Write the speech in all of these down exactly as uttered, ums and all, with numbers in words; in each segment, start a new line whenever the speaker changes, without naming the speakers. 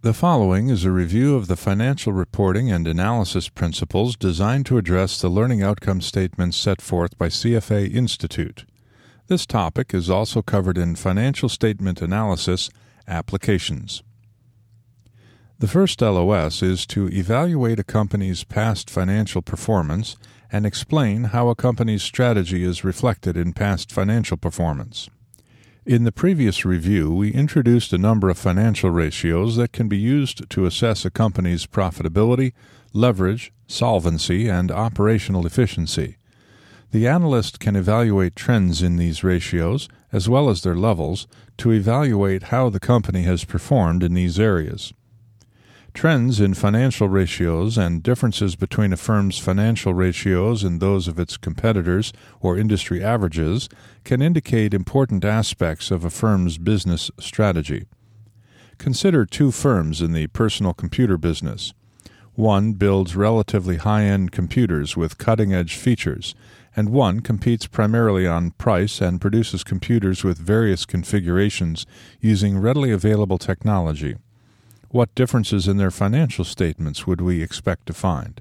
The following is a review of the financial reporting and analysis principles designed to address the learning outcome statements set forth by C F A Institute. This topic is also covered in Financial Statement Analysis Applications. The first L O S is to evaluate a company's past financial performance and explain how a company's strategy is reflected in past financial performance. In the previous review, we introduced a number of financial ratios that can be used to assess a company's profitability, leverage, solvency, and operational efficiency. The analyst can evaluate trends in these ratios, as well as their levels, to evaluate how the company has performed in these areas. Trends in financial ratios and differences between a firm's financial ratios and those of its competitors or industry averages can indicate important aspects of a firm's business strategy. Consider two firms in the personal computer business. One builds relatively high-end computers with cutting-edge features, and one competes primarily on price and produces computers with various configurations using readily available technology. What differences in their financial statements would we expect to find?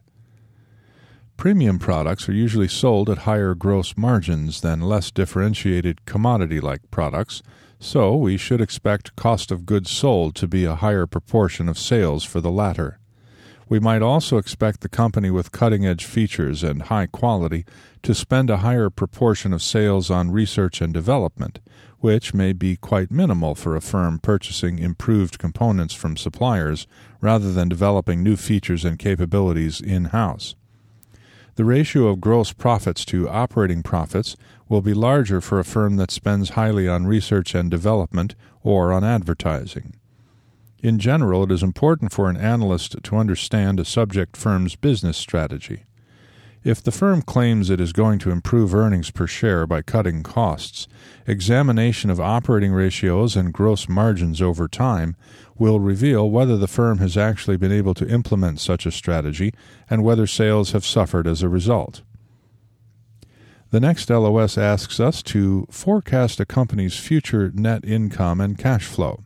Premium products are usually sold at higher gross margins than less differentiated commodity-like products, so we should expect cost of goods sold to be a higher proportion of sales for the latter. We might also expect the company with cutting-edge features and high quality to spend a higher proportion of sales on research and development, which may be quite minimal for a firm purchasing improved components from suppliers rather than developing new features and capabilities in-house. The ratio of gross profits to operating profits will be larger for a firm that spends highly on research and development or on advertising. In general, it is important for an analyst to understand a subject firm's business strategy. If the firm claims it is going to improve earnings per share by cutting costs, examination of operating ratios and gross margins over time will reveal whether the firm has actually been able to implement such a strategy and whether sales have suffered as a result. The next L O S asks us to forecast a company's future net income and cash flow.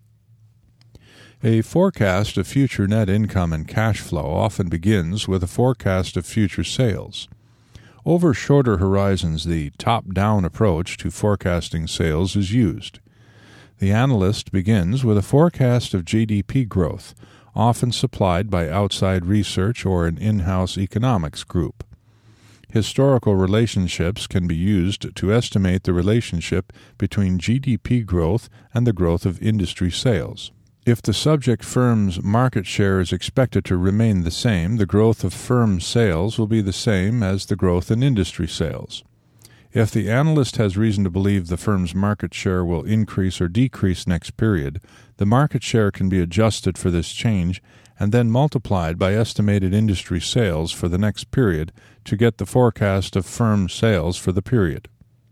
A forecast of future net income and cash flow often begins with a forecast of future sales. Over shorter horizons, the top-down approach to forecasting sales is used. The analyst begins with a forecast of G D P growth, often supplied by outside research or an in-house economics group. Historical relationships can be used to estimate the relationship between G D P growth and the growth of industry sales. If the subject firm's market share is expected to remain the same, the growth of firm sales will be the same as the growth in industry sales. If the analyst has reason to believe the firm's market share will increase or decrease next period, the market share can be adjusted for this change and then multiplied by estimated industry sales for the next period to get the forecast of firm sales for the period.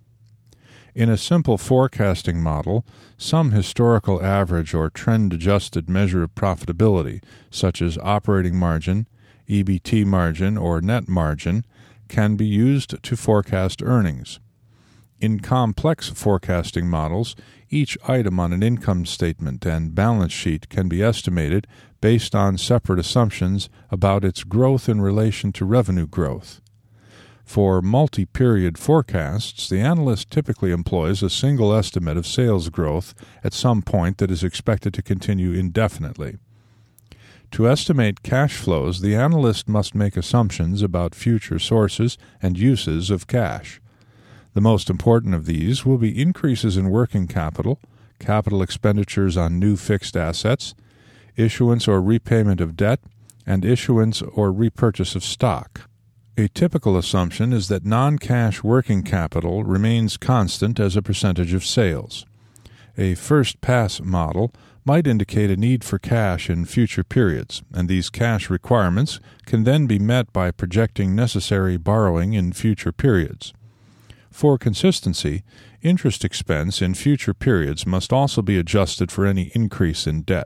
In a simple forecasting model, some historical average or trend-adjusted measure of profitability, such as operating margin, E B T margin, or net margin, can be used to forecast earnings. In complex forecasting models, each item on an income statement and balance sheet can be estimated based on separate assumptions about its growth in relation to revenue growth. For multi-period forecasts, the analyst typically employs a single estimate of sales growth at some point that is expected to continue indefinitely. To estimate cash flows, the analyst must make assumptions about future sources and uses of cash. The most important of these will be increases in working capital, capital expenditures on new fixed assets, issuance or repayment of debt, and issuance or repurchase of stock. A typical assumption is that non-cash working capital remains constant as a percentage of sales. A first-pass model might indicate a need for cash in future periods, and these cash requirements can then be met by projecting necessary borrowing in future periods. For consistency, interest expense in future periods must also be adjusted for any increase in debt.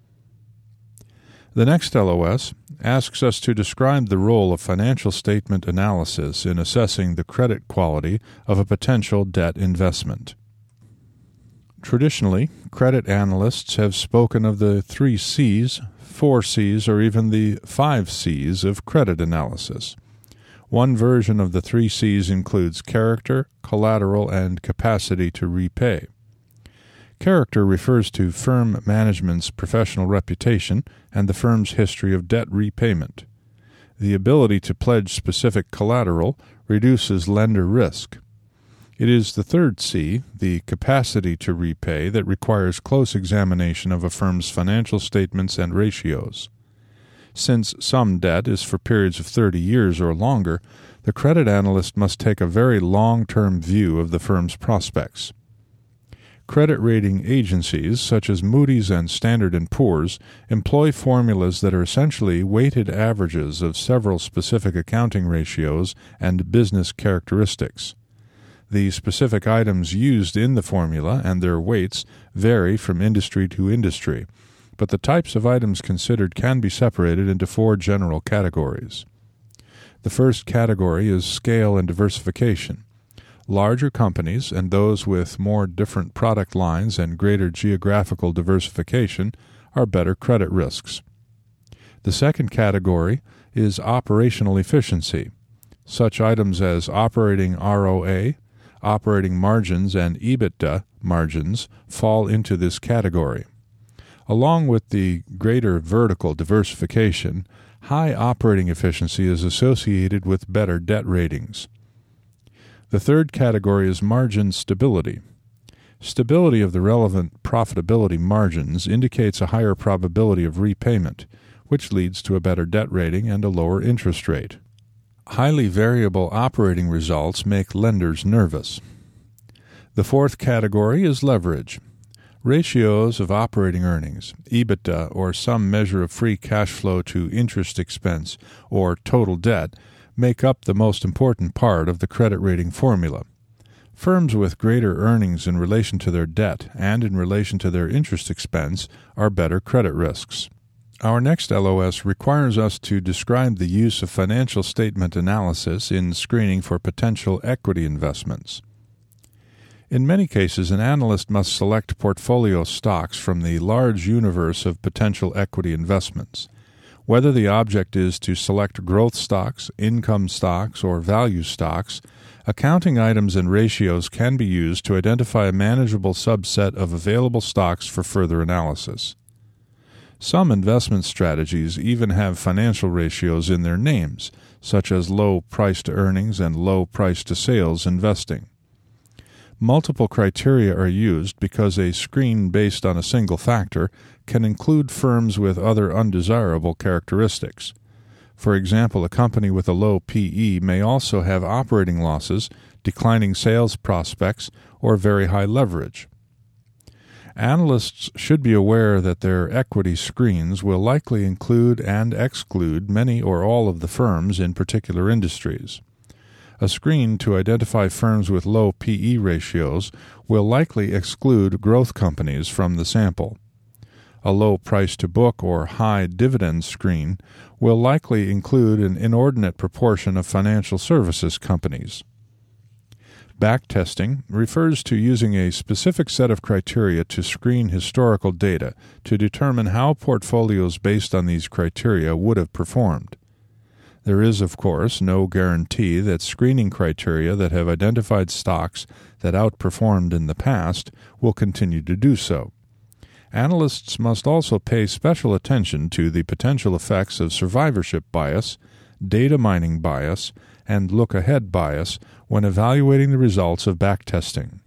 The next L O S asks us to describe the role of financial statement analysis in assessing the credit quality of a potential debt investment. Traditionally, credit analysts have spoken of the three C's, four C's, or even the five C's of credit analysis. One version of the three C's includes character, collateral, and capacity to repay. Character refers to firm management's professional reputation and the firm's history of debt repayment. The ability to pledge specific collateral reduces lender risk. It is the third C, the capacity to repay, that requires close examination of a firm's financial statements and ratios. Since some debt is for periods of thirty years or longer, the credit analyst must take a very long-term view of the firm's prospects. Credit rating agencies, such as Moody's and Standard and Poor's, employ formulas that are essentially weighted averages of several specific accounting ratios and business characteristics. The specific items used in the formula and their weights vary from industry to industry, but the types of items considered can be separated into four general categories. The first category is scale and diversification. Larger companies and those with more different product lines and greater geographical diversification are better credit risks. The second category is operational efficiency. Such items as operating R O A, operating margins, and EBITDA margins fall into this category. Along with the greater vertical diversification, high operating efficiency is associated with better debt ratings. The third category is margin stability. Stability of the relevant profitability margins indicates a higher probability of repayment, which leads to a better debt rating and a lower interest rate. Highly variable operating results make lenders nervous. The fourth category is leverage. Ratios of operating earnings, EBITDA, or some measure of free cash flow to interest expense, or total debt, make up the most important part of the credit rating formula. Firms with greater earnings in relation to their debt and in relation to their interest expense are better credit risks. Our next L O S requires us to describe the use of financial statement analysis in screening for potential equity investments. In many cases, an analyst must select portfolio stocks from the large universe of potential equity investments. Whether the object is to select growth stocks, income stocks, or value stocks, accounting items and ratios can be used to identify a manageable subset of available stocks for further analysis. Some investment strategies even have financial ratios in their names, such as low price-to-earnings and low price-to-sales investing. Multiple criteria are used because a screen based on a single factor can include firms with other undesirable characteristics. For example, a company with a low P E may also have operating losses, declining sales prospects, or very high leverage. Analysts should be aware that their equity screens will likely include and exclude many or all of the firms in particular industries. A screen to identify firms with low P E ratios will likely exclude growth companies from the sample. A low price-to-book or high dividend screen will likely include an inordinate proportion of financial services companies. Backtesting refers to using a specific set of criteria to screen historical data to determine how portfolios based on these criteria would have performed. There is, of course, no guarantee that screening criteria that have identified stocks that outperformed in the past will continue to do so. Analysts must also pay special attention to the potential effects of survivorship bias, data mining bias, and look-ahead bias when evaluating the results of backtesting.